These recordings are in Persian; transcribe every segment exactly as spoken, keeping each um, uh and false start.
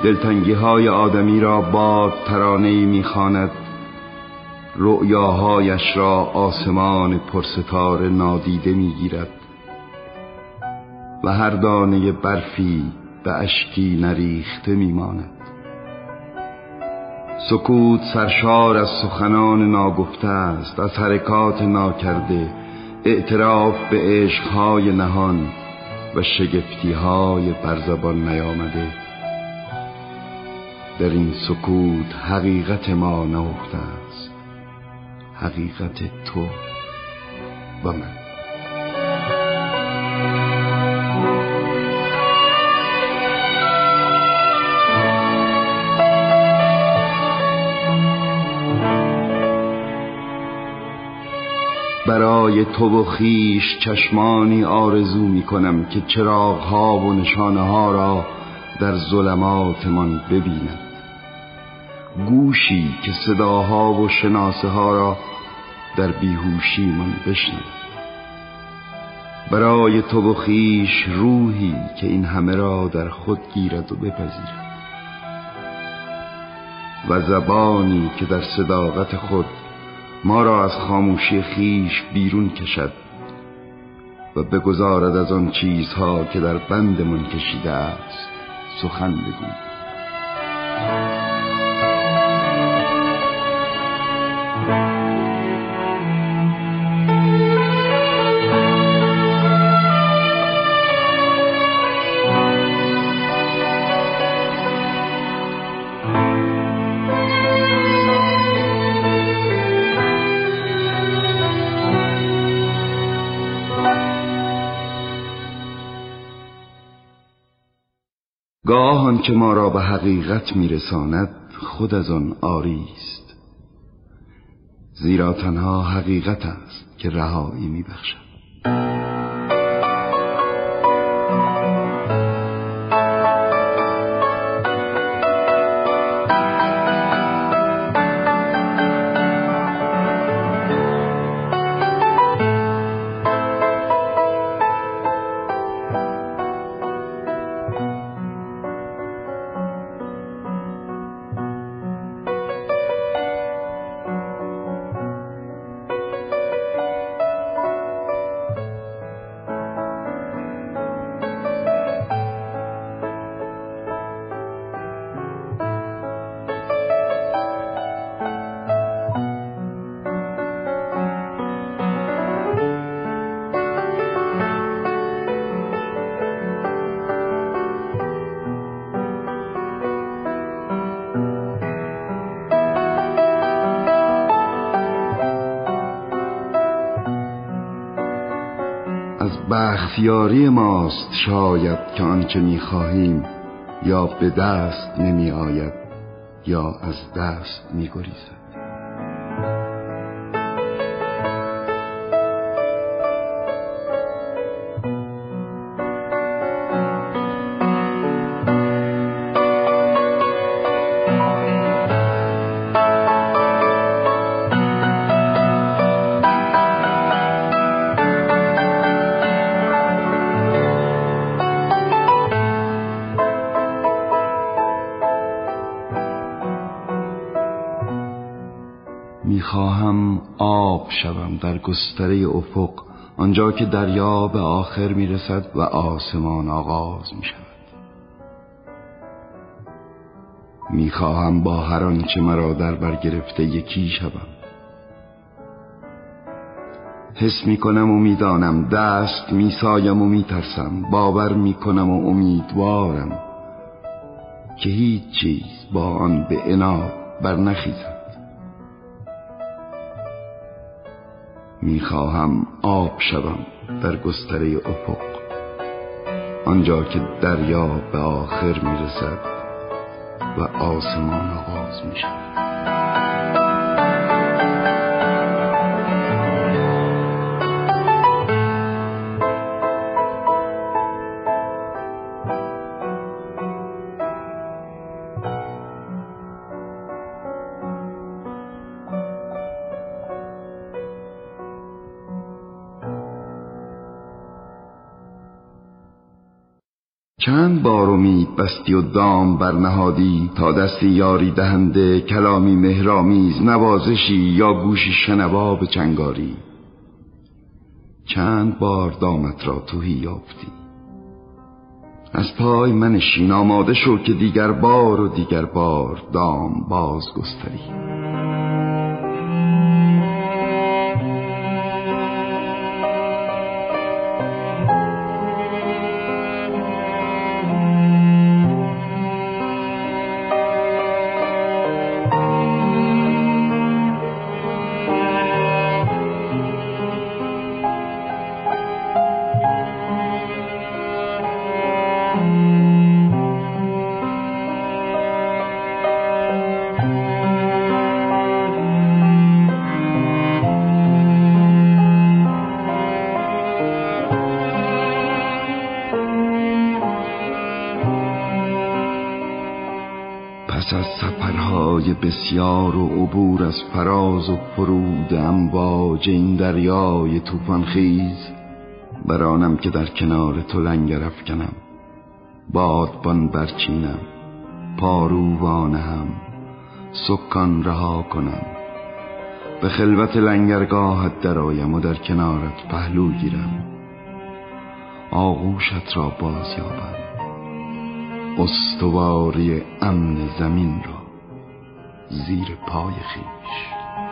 دلتنگی های آدمی را باد ترانه‌ای می‌خواند، رؤیاهایش را آسمان پرستاره نادیده می‌گیرد و هر دانه برفی به اشکی نریخته می‌ماند. سکوت سرشار از سخنان ناگفته است، از حرکات ناکرده، اعتراف به عشقهای نهان و شگفتیهای بر زبان نیامده. در این سکوت حقیقت ما نهفته است، حقیقت تو و من. برای تو و خویش چشمانی آرزو می کنم که چراغ‌ها و نشانه‌ها را در ظلماتمان ببیند، گوشی که صداها و شناسه ها را در بیهوشیمان بشنود. برای تو و خویش روحی که این همه را در خود گیرد و بپذیرد و زبانی که در صداقت خود ما را از خاموشی خویش بیرون کشد و بگذارد از آن چیزها که در بندمان کشیده است سخن بگوید. گاه آن که ما را به حقیقت میرساند خود از آن عاری است، زیرا تنها حقیقت است که رهایی میبخشد. از بختیاری ماست شاید که آنچه می‌خواهیم یا به دست نمی آید یا از دست می گریزد. میخواهم آب شوم در گستره افق، آنجا که دریا به آخر میرسد و آسمان آغاز میشود. میخواهم با هر آنچه مرا در بر گرفته یکی شوم. حس میکنم و میدانم، دست میسایم و میترسم، باور میکنم و امیدوارم که هیچ چیز با آن به عناد بر نخیزد. میخواهم آب شوم در گستره افق، آنجا که دریا به آخر میرسد و آسمان آغاز میشود. چند بار امید بستی و دام برنهادی تا دستی یاری دهنده، کلامی مهرامیز، نوازشی یا گوشی شنوا به چنگاری. چند بار دامت را توهی یافتی. از پای منشین، آماده شو که دیگر بار و دیگر بار دام باز گستری. پس از سفرهای بسیار و عبور از فراز و فرود امواج این دریای طوفان خیز، برانم که در کنار تو لنگر افکنم، بادبان برچینم، پارو وانهم، سکان رها کنم، به خلوت لنگرگاهت درآیم و در کنارت پهلو گیرم، آغوشت را باز یابم، استواری امن زمین را زیر پای خویش.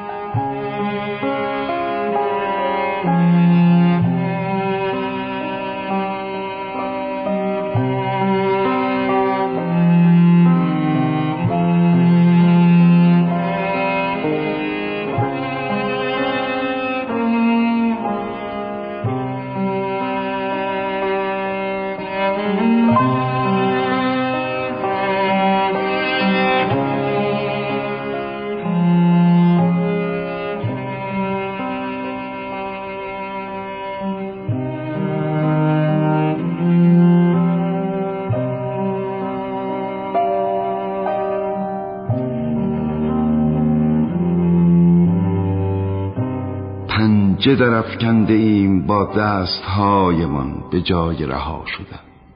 پنجه در افکنده ایم با دستهایمان به جای رها شدن.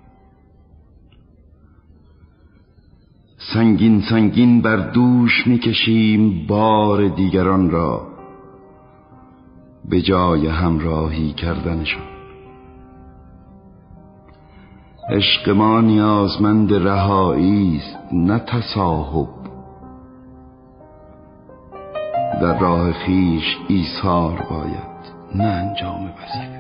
سنگین سنگین بر دوش میکشیم بار دیگران را به جای همراهی کردنشان. عشق ما نیازمند رهایی است، نه تصاحب. در راه خویش ایثار باید، نه انجام وظیفه.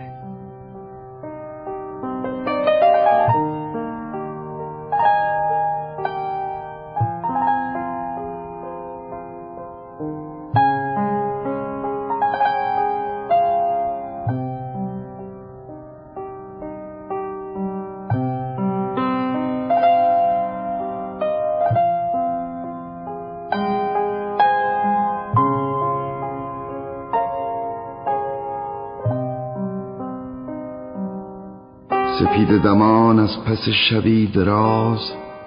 سپید دمان از پس شبی دراز،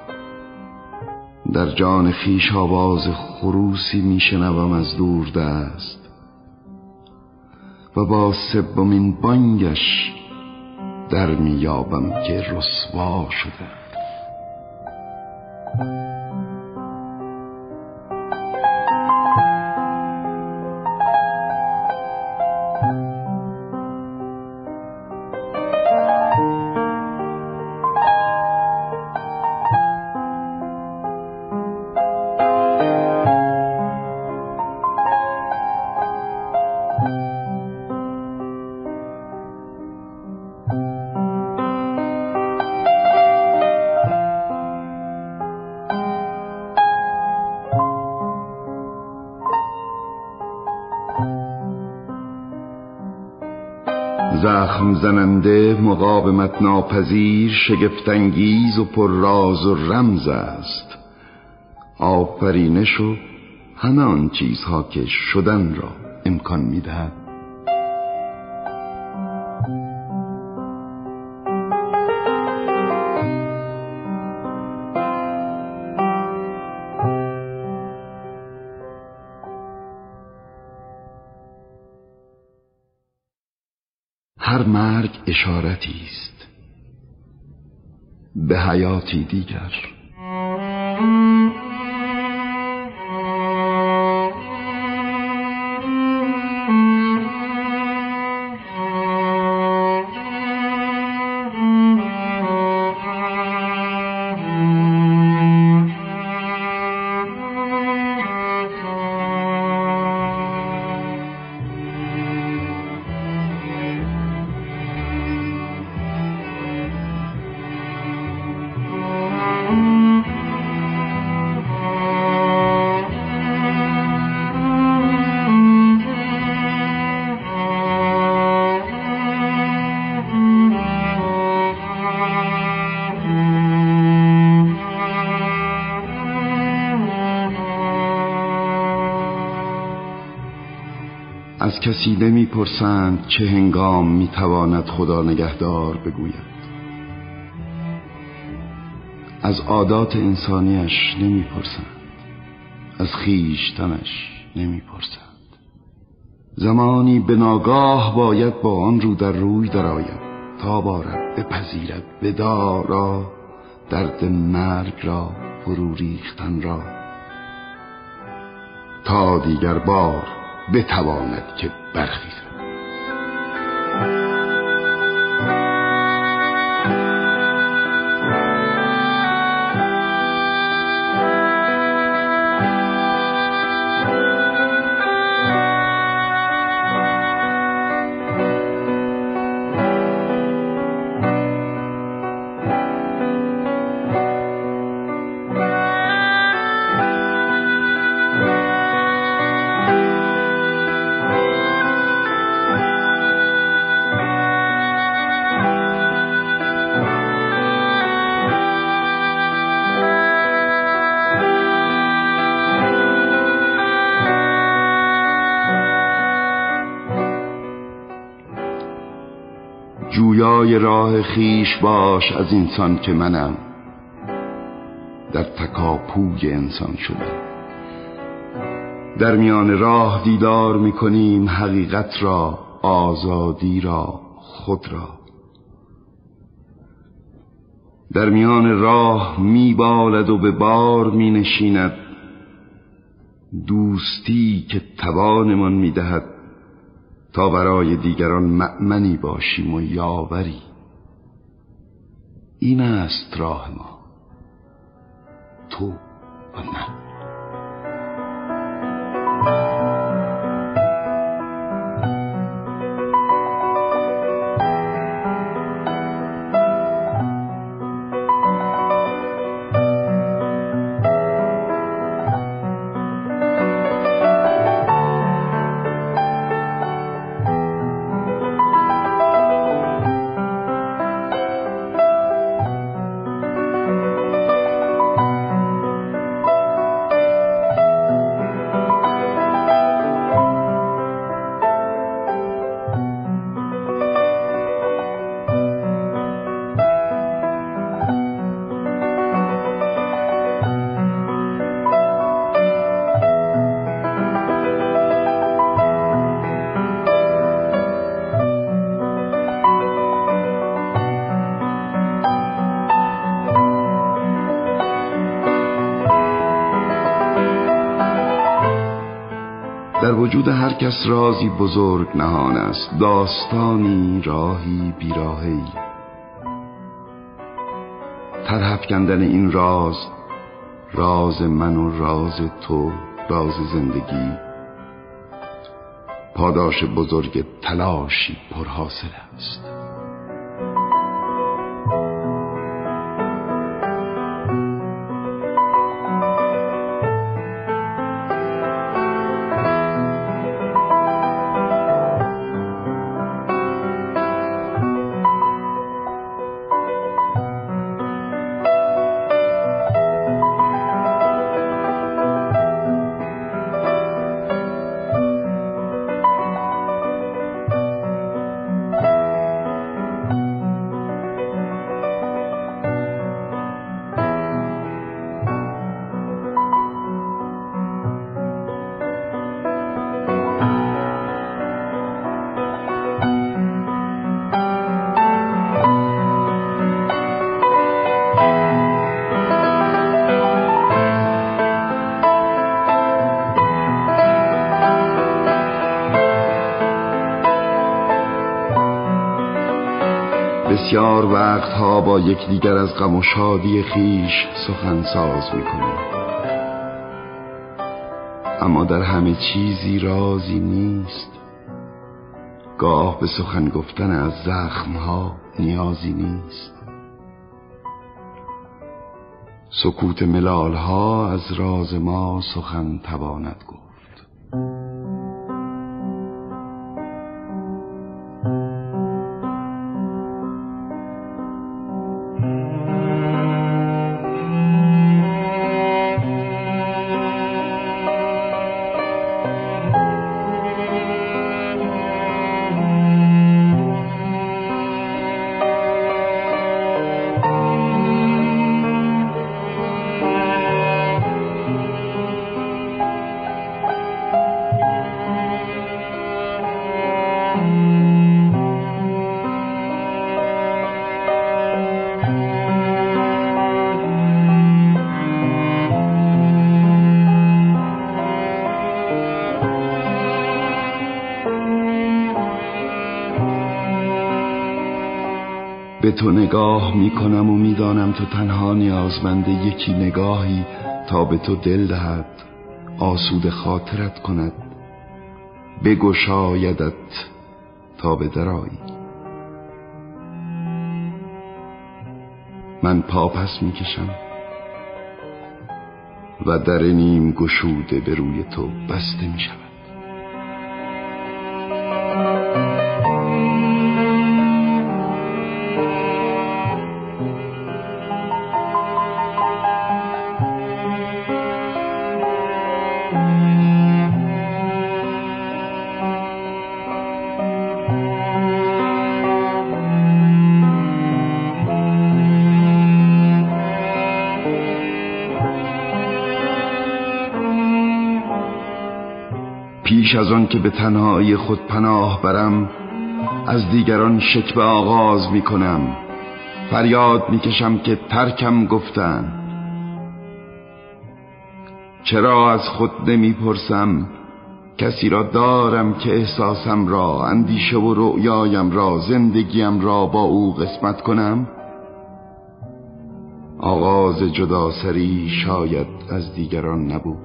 در جان خویش آواز خروسی میشنوم از دور دست و با سومین بانگش در میابم که رسوا شده. زخم زننده، مقاومت ناپذیر، شگفت‌انگیز و پر راز و رمز است. آفرینش و همه آن چیزها که شدن را امکان می‌دهد. هر مرگ اشارتی است. به حیاتی دیگر. از کسی نمی پرسند چه هنگام می تواند خدا نگهدار بگوید. از عادات انسانیش نمی پرسند، از خویشتنش نمی پرسند. زمانی به ناگاه باید با آن رو در روی درآید تا بارد بپذیرد وداع را، درد مرگ را، فرو ریختن را، تا دیگر بار بتواند که برخیزد. جویای راه خیش باش از اینسان که منم، در تکاپوی انسان شده. در میان راه دیدار میکنیم حقیقت را، آزادی را، خود را. در میان راه میبالد و به بار مینشیند دوستی که توانمان میدهد تا برای دیگران مأمنی باشیم و یاوری. این است راه ما، تو و من. در وجود هر کس رازی بزرگ نهان است، داستانی، راهی، بیراهی. طرح افکندن این راز، راز من و راز تو، راز زندگی، پاداش بزرگ تلاشی پرحاصل است. بسیار وقتها با یکدیگر از غم و شادی خویش سخن ساز می‌کنیم، اما در همه چیزی رازی نیست. گاه به سخن گفتن از زخم‌ها نیازی نیست. سکوت ملال‌ها از راز ما سخن تواند گفت. به تو نگاه می کنم و می دانم تو تنها نیازمند یکی نگاهی تا به تو دل دهد، آسوده خاطرت کند، بگشایدت تا به درایی. من پاپس می کشم و در نیم گشوده به روی تو بسته می شود. پیش از آن که به تنهایی خود پناه برم، از دیگران شکوه آغاز می کنم. فریاد می کشم که ترکم گفتن. چرا از خود نمی پرسم کسی را دارم که احساسم را، اندیشه و رؤیایم را، زندگیم را با او قسمت کنم؟ آغاز جدا سری شاید از دیگران نبود.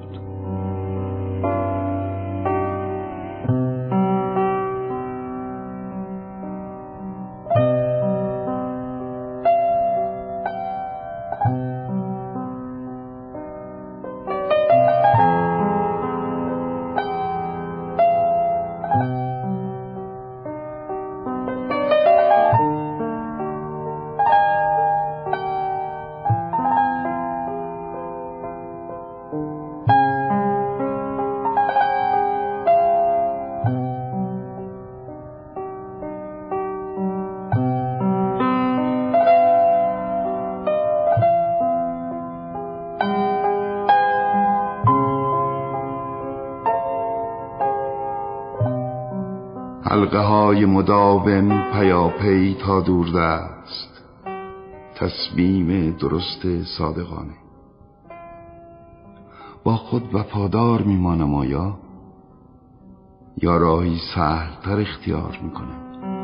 حلقه های مداوم پیاپی تا دوردست، تصمیم درست صادقانه. با خود وفادار میمانم آیا یا راهی سهل‌تر اختیار میکنم؟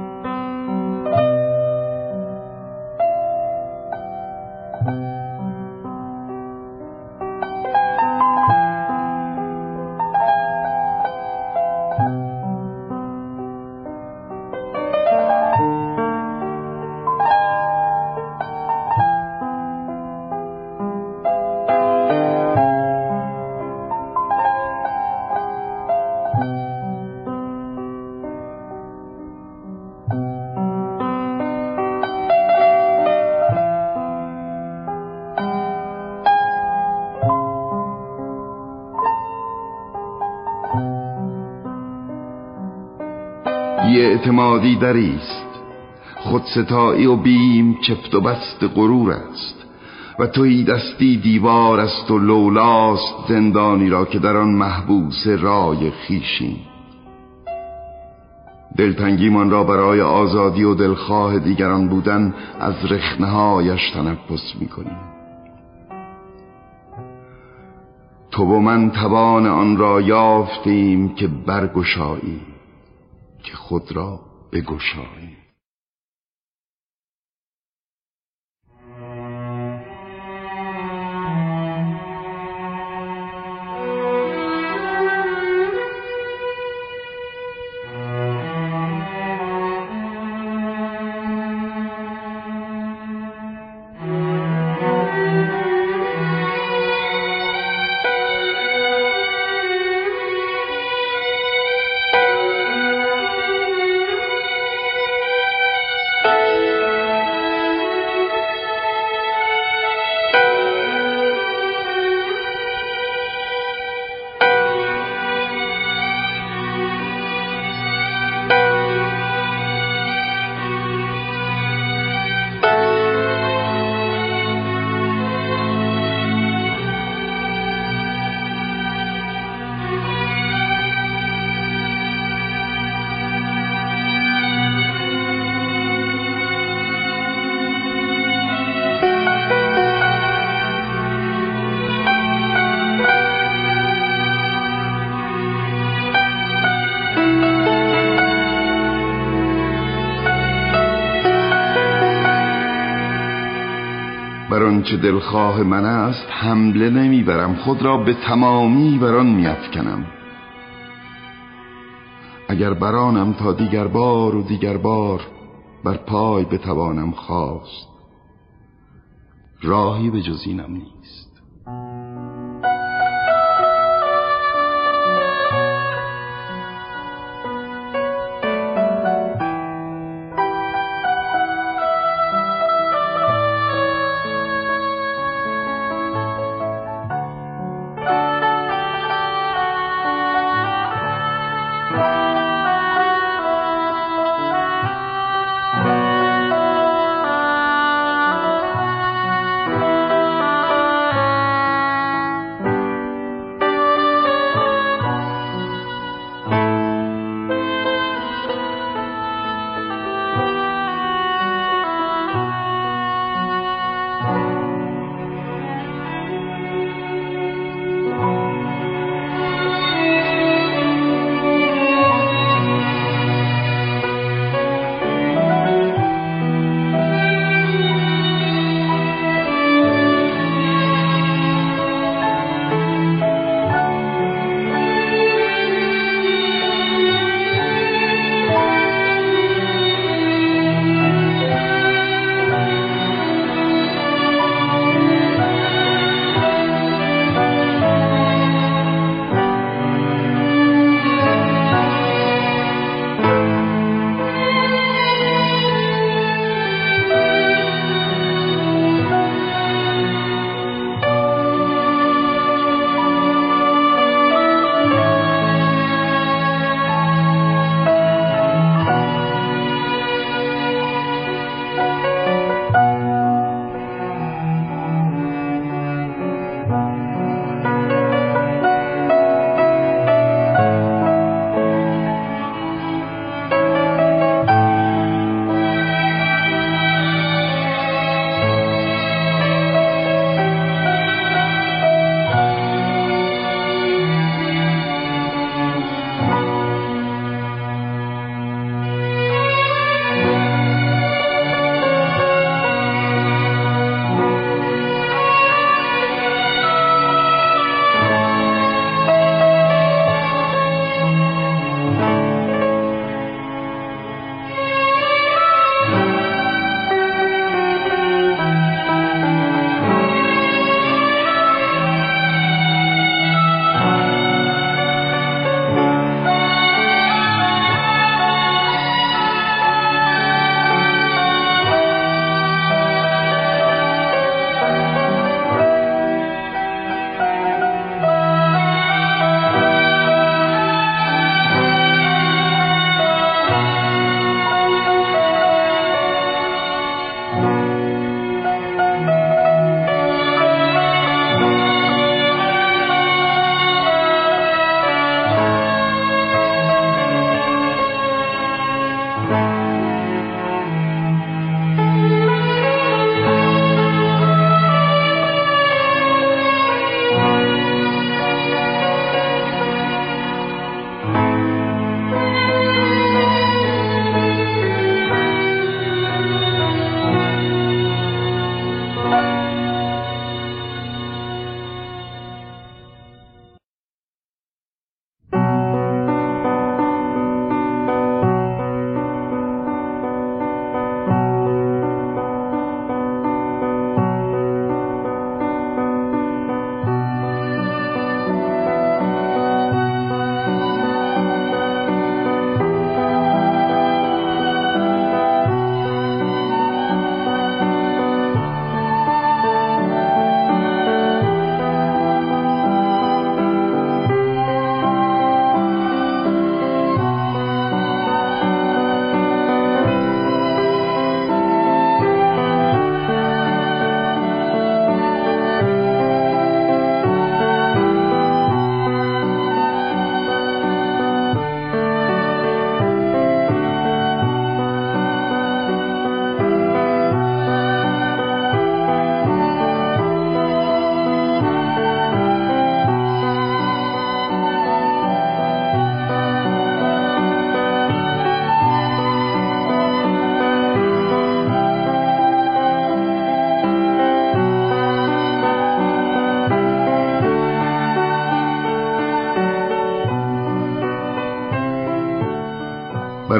بی اعتمادی دریست، خودستایی و بیم چفت و بست غرور است، و تویی دستی دیوار است و لولاست زندانی را که در آن محبوس رای خویشیم. دلتنگیمان را برای آزادی و دلخواه دیگران بودن از رخنه‌هایش تنفس می‌کنیم. تو و من توان آن را یافتیم که برگشایی، که خود را بگشایی. آنچه دلخواه من است حمله نمیبرم، خود را به تمامی بر آن میافکنم. اگر برانم تا دیگر بار و دیگر بار بر پای بتوانم خواست، راهی به جز اینم نیست.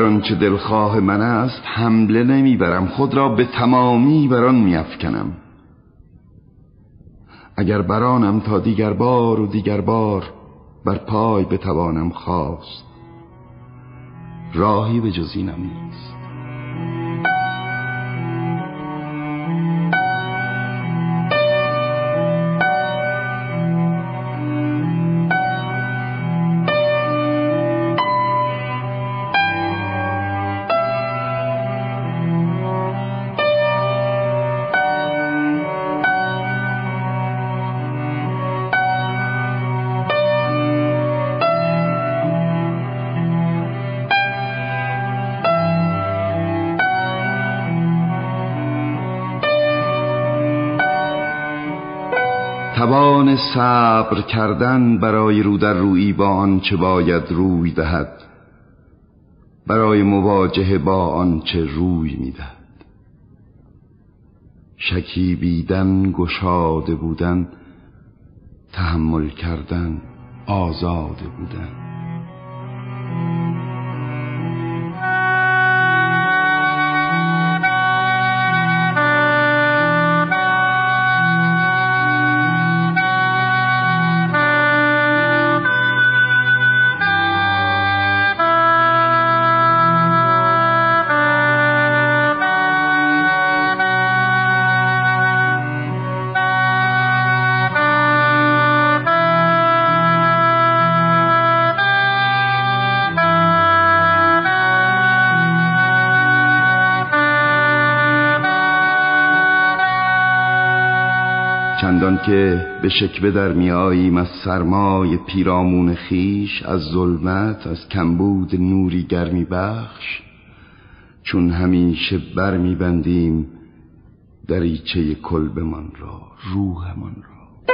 آنچه دلخواه من است حمله نمیبرم، خود را به تمامی بر آن میافکنم. اگر برانم تا دیگر بار و دیگر بار بر پای بتوانم خاست، راهی به جز اینم نیست. توان صبر کردن برای رو در رویی با آنچه باید روی دهد، برای مواجهه با آنچه روی میدهد. شکیبیدن، گشاده بودن، تحمل کردن، آزاده بودن. چندان که به شکوه در میاییم از سرمای پیرامون خیش، از ظلمت، از کمبود نوری گرمی بخش، چون همیشه بر میبندیم دریچه کلبمان را، روحمان را.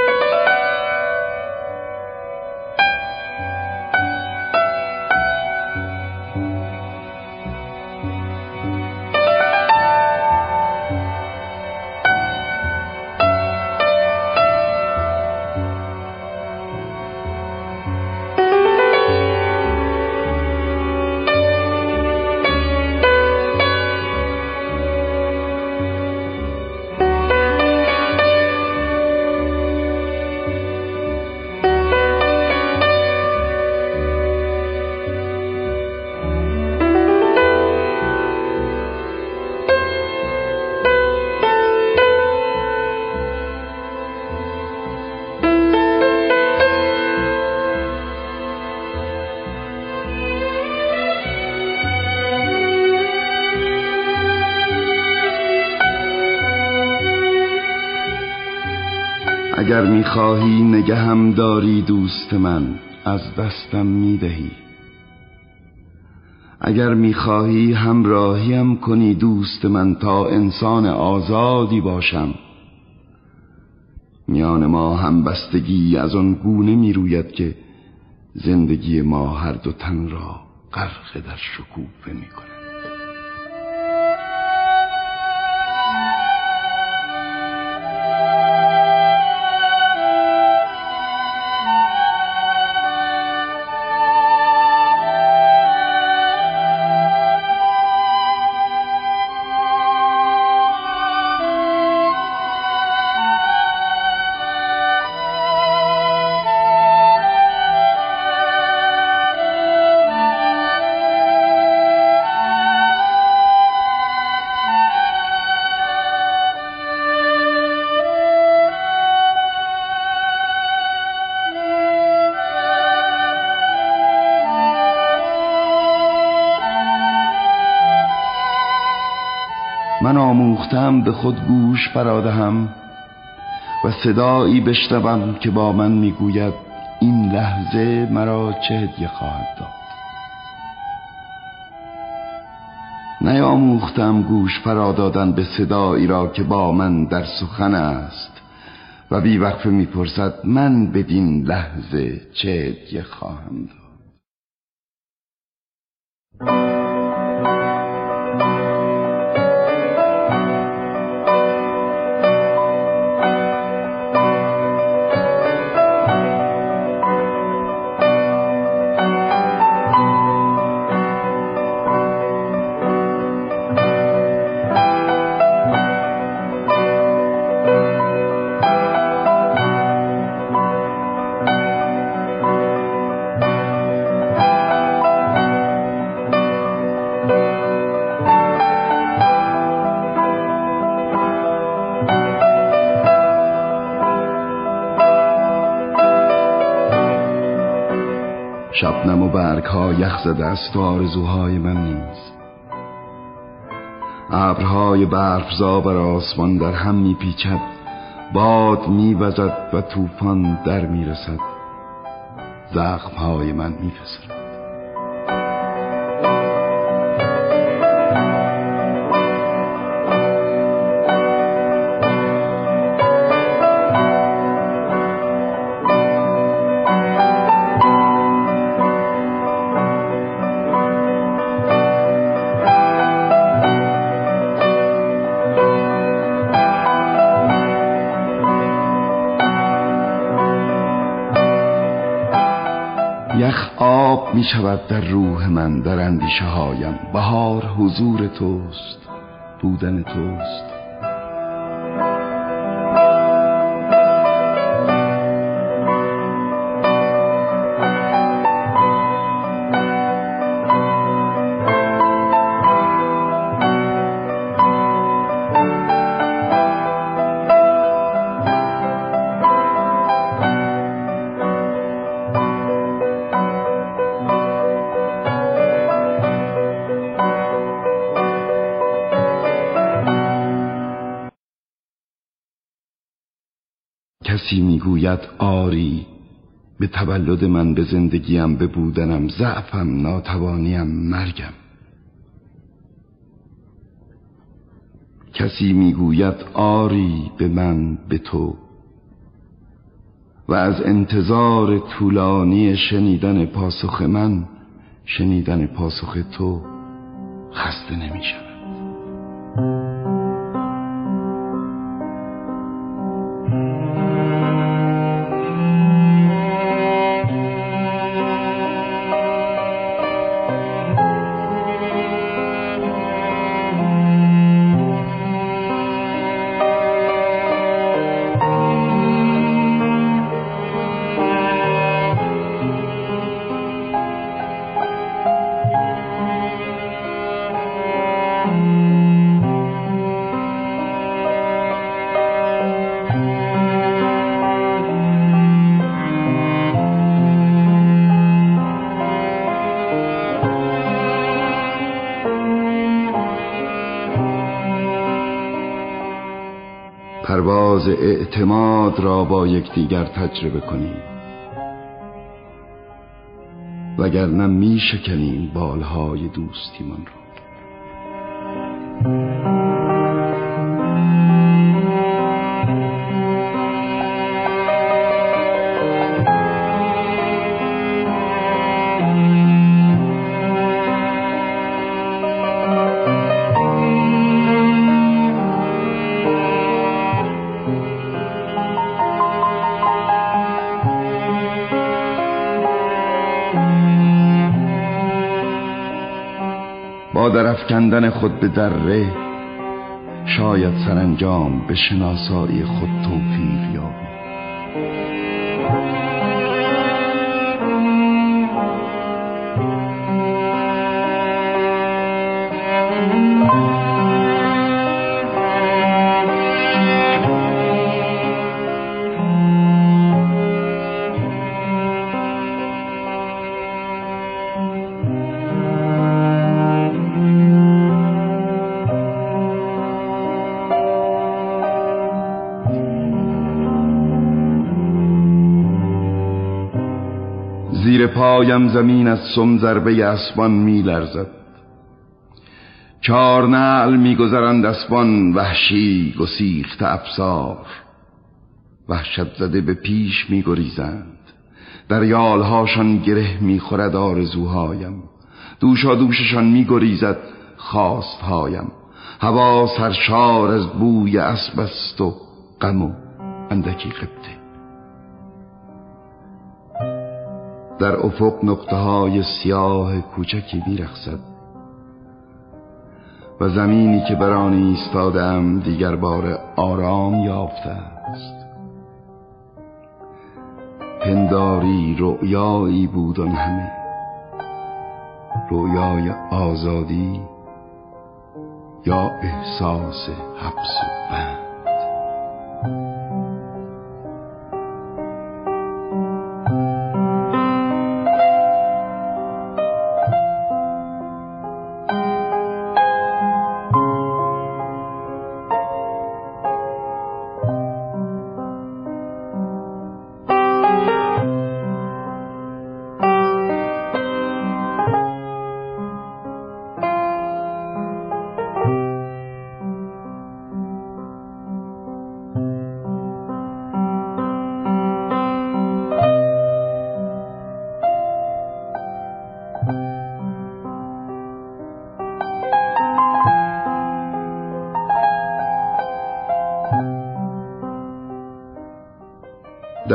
اگر میخواهی نگهم داری دوست من، از دستم میدهی. اگر میخواهی همراهیم کنی دوست من، تا انسان آزادی باشم. میان ما همبستگی از آن گونه میروید که زندگی ما هر دو تن را غرق در شکوفه میکند. من آموختم به خود گوش فرادهم و صدایی بشنوم که با من میگوید این لحظه مرا چه هدیه خواهد داد. نیاموختم گوش فرادادن به صدایی را که با من در سخن است و بی وقفه میپرسد من بدین لحظه چه هدیه خواهم داد. شبنم و برگ ها یخ زده است و آرزوهای من نیز. ابرهای برفزا بر آسمان در هم می پیچد، باد می وزد و طوفان در می رسد، زخمهای من می پسرد. یخ آب می شود در روح من، در اندیشه هایم. بهار حضور توست، بودن توست. کسی میگوید آری به تولد من، به زندگیم، به بودنم، ضعفم، ناتوانیم، مرگم. کسی میگوید آری به من، به تو، و از انتظار طولانی شنیدن پاسخ من، شنیدن پاسخ تو خسته نمی شود. پرواز اعتماد را با یکدیگر تجربه کنیم، وگرنه می شکنیم بالهای دوستیمان را. با در افکندن خود به دره، شاید سرانجام به شناسایی خود توفیق یابیم. زیر پایم زمین از سم ضربه اسبان می لرزد. چار نعل می گذرند اسبان وحشی گسیخت افسار، وحشت زده به پیش می گریزند. در یالهاشان گره می خورد آرزوهایم، دوشا دوششان می گریزد خواستهایم. هوا سرشار از بوی اسب است و غم و اندکی غبطه. در افق نقطه های سیاه کوچکی میرقصد و زمینی که بر آن ایستاده‌ام دیگر بار آرام یافته است. پنداری رؤیایی بود آن همه، رؤیای آزادی یا احساس حبس و بند.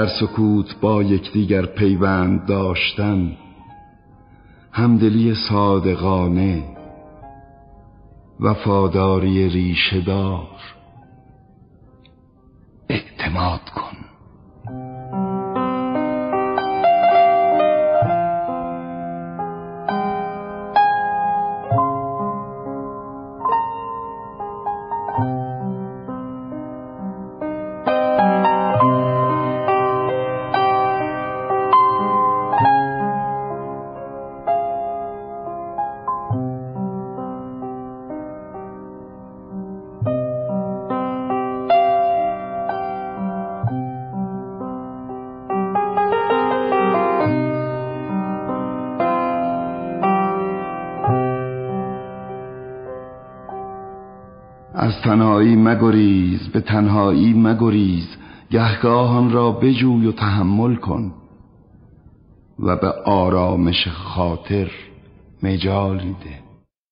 در سکوت با یکدیگر پیوند داشتن، همدلی صادقانه، وفاداری ریشه دار. اعتماد کن. از تنهایی مگریز، به تنهایی مگریز، گهگاهان را بجوی و تحمل کن و به آرامش خاطر مجالی ده.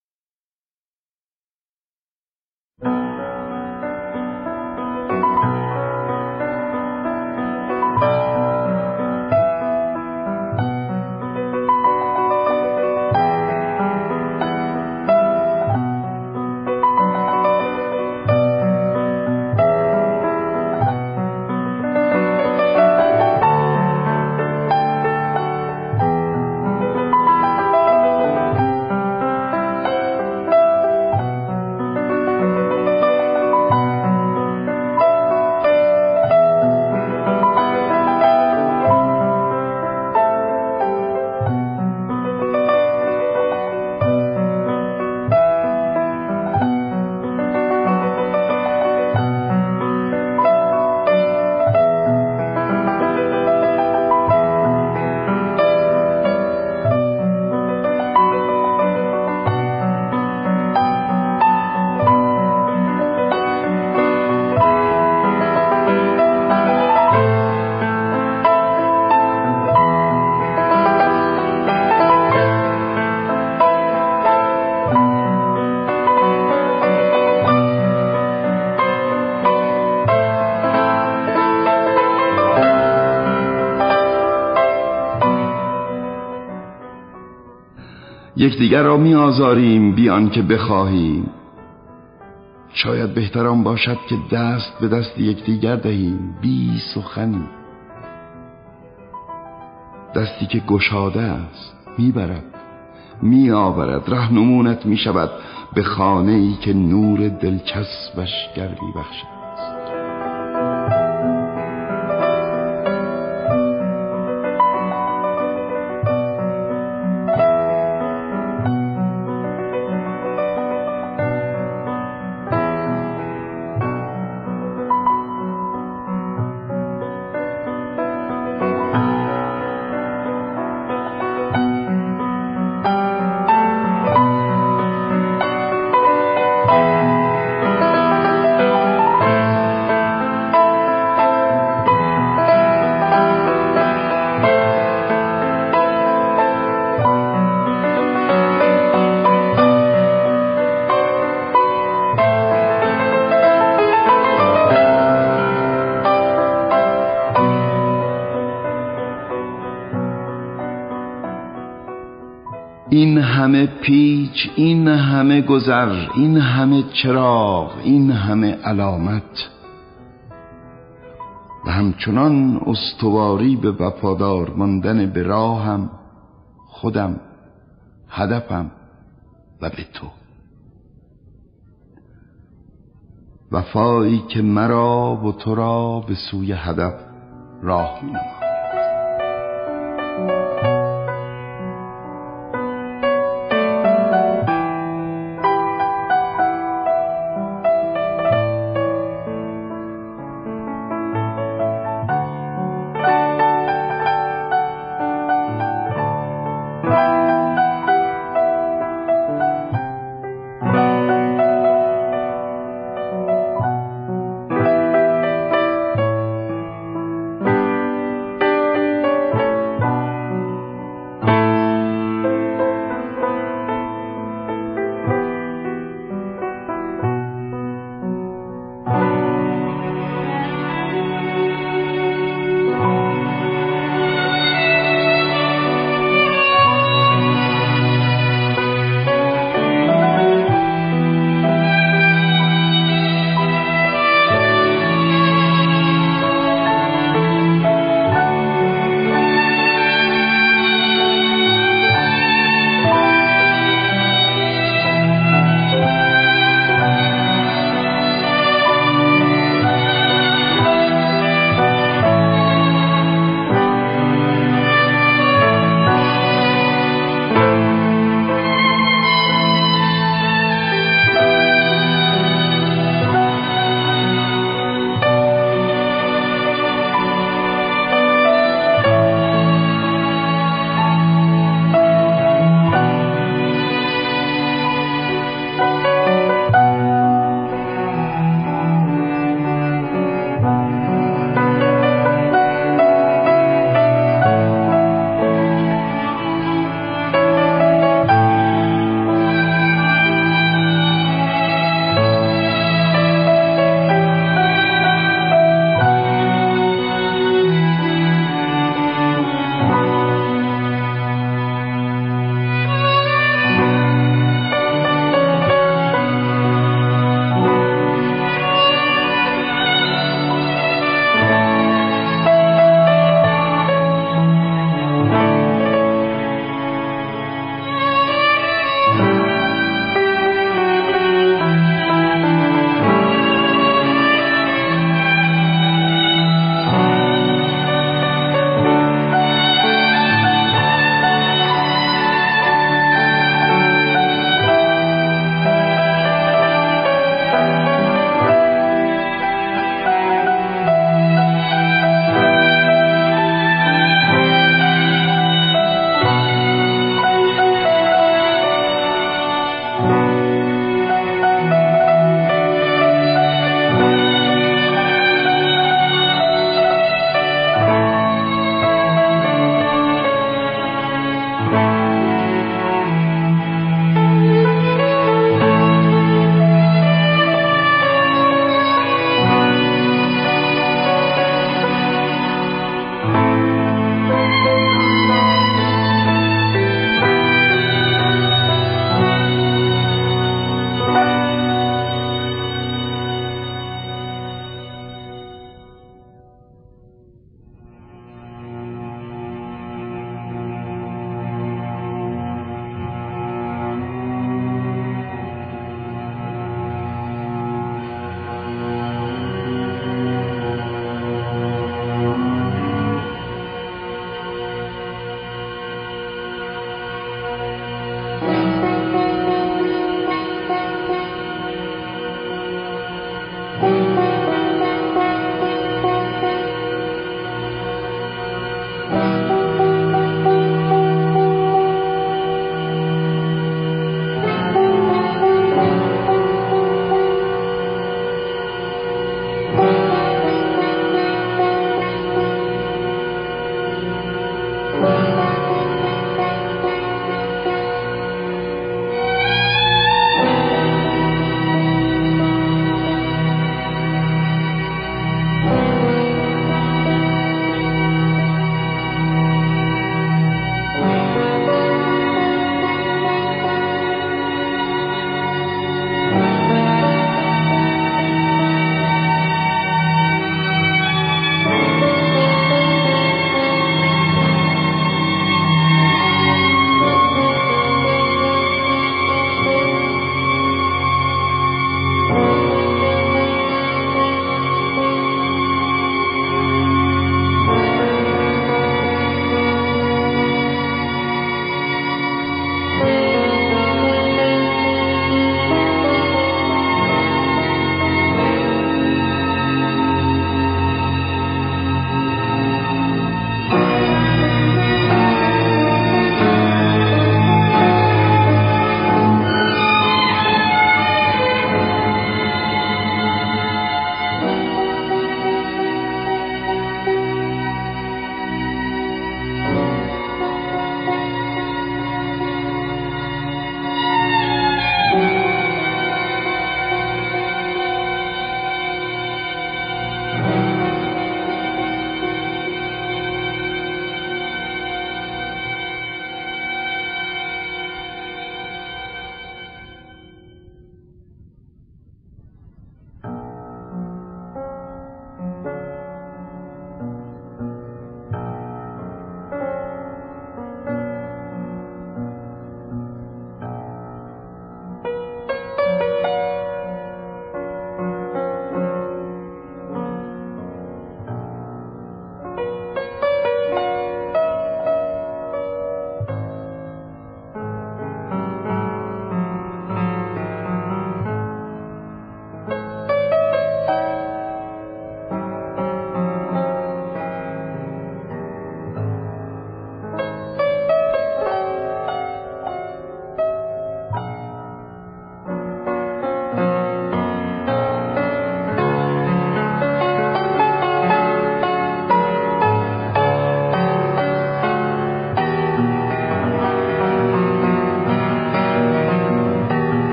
یکدیگر را می آزاریم بی آنکه بخواهیم. شاید بهتر آن باشد که دست به دست یکدیگر دهیم بی سخنی. دستی که گشاده است میبرد، می آورد، رهنمونت می شود به خانه‌ای که نور دلچسبش گردی بخشد. این همه پیچ، این همه گذر، این همه چراغ، این همه علامت و همچنان استواری به وفادار ماندن به راهم، خودم، هدفم و به تو. وفایی که مرا و تو را به سوی هدف راه می‌نماید.